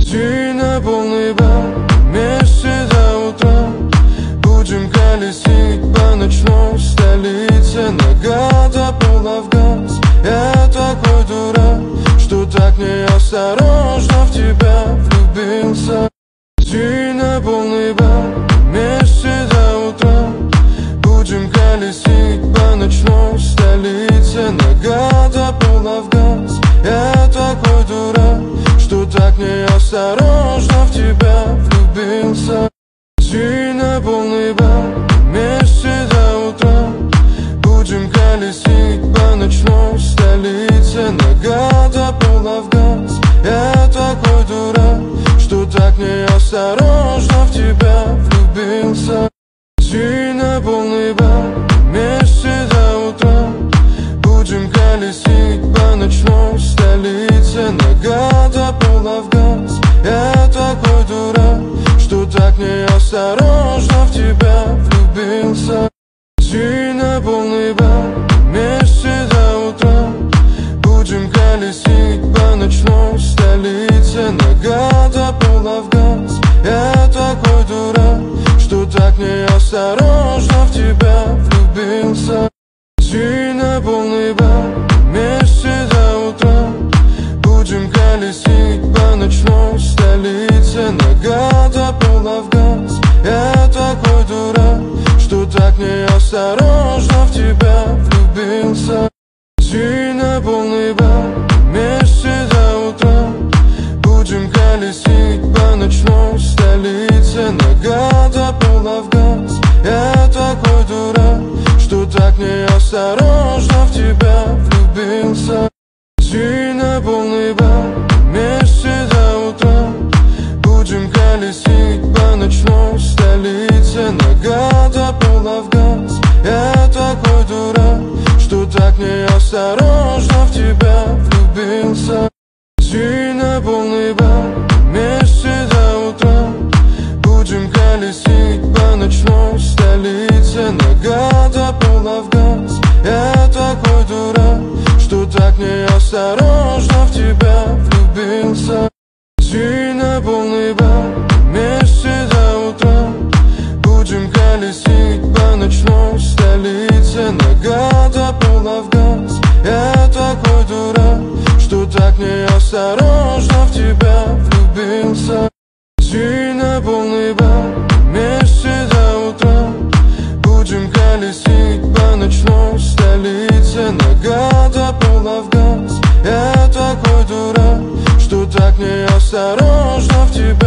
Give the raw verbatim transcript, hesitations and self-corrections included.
День на полный бар, вместе до утра. Будем колесить по ночной столице. Нога до пола в газ. Я такой дурак, что так неосторожно в тебя влюбился. День на полный бар, вместе до утра. Будем колесить по ночной столице. Нога до пола в газ. Я такой дурак, что так неосторожно в тебя влюбился. День на полный бар, вместе до утра. Будем колесить по ночной столице. Нога до пола в газ. Я такой дурак, что так неосторожно в тебя влюбился. День на полный бар, вместе до утра. Будем колесить по ночной столице. Нога до пола в газ. Я такой дурак, что так неосторожно в тебя влюбился. День на полный бар, вместе до утра. Будем колесить по ночной столице. Нога до пола в газ. Я такой дурак, что так неосторожно в тебя влюбился. День на полный бар, вместе до утра. Будем колесить по ночной столице. Нога до пола в газ. Я такой дурак, что так неосторожно в тебя влюбился. День на полный бар, вместе до утра. Будем колесить по ночной столице. Нога до пола в газ. Я такой дурак, что так неосторожно в тебя влюбился. День на полный бар, вместе до утра. Будем колесить по ночной столице. Нога до пола в газ. Я такой дурак, что так неосторожно в тебя влюбился. День на полный бар, вместе до утра. Будем колесить по ночной столице. Нога до пола в газ. Я такой дурак, что так неосторожно в тебя влюбился. День на полный бар, вместе до утра. Будем колесить по ночной столице. Нога до пола в газ. Я такой дурак, что так неосторожно в тебя влюбился. День на полный бар, вместе до утра. Будем колесить по ночной столице. Нога до пола в газ. Я такой дурак, что так неосторожно в тебя